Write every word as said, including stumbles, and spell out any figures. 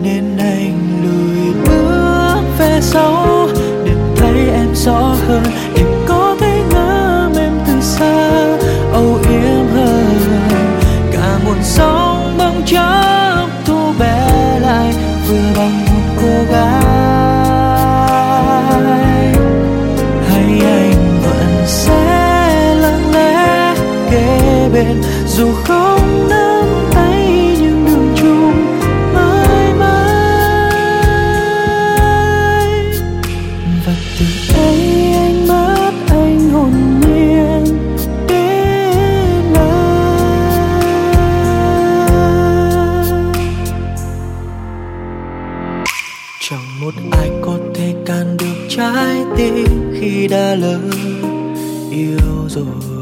nên anh lùi bước về sau để thấy em rõ hơn, để có thể ngắm em từ xa âu yếm hơn. Cả muôn sóng bóng chốc thu bé lại vừa bằng một cô gái. Hay anh vẫn sẽ lặng lẽ kế bên dù không nắm tay nhưng đường chung mãi mãi. Và từ đây anh mất anh hồn nhiên đến lại. Chẳng một ai có thể can được trái tim khi đã lỡ yêu rồi.